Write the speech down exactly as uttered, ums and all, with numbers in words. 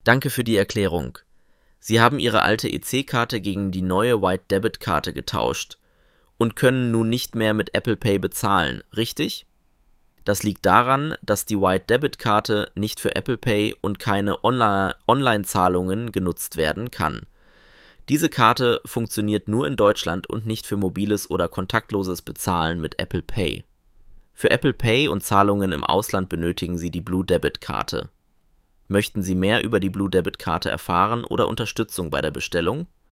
Danke für die Erklärung. Sie haben Ihre alte E C-Karte gegen die neue White-Debit-Karte getauscht und können nun nicht mehr mit Apple Pay bezahlen, richtig? Das liegt daran, dass die White-Debit-Karte nicht für Apple Pay und keine Onli- Online-Zahlungen genutzt werden kann. Diese Karte funktioniert nur in Deutschland und nicht für mobiles oder kontaktloses Bezahlen mit Apple Pay. Für Apple Pay und Zahlungen im Ausland benötigen Sie die Blue Debit-Karte. Möchten Sie mehr über die Blue Debit-Karte erfahren oder Unterstützung bei der Bestellung?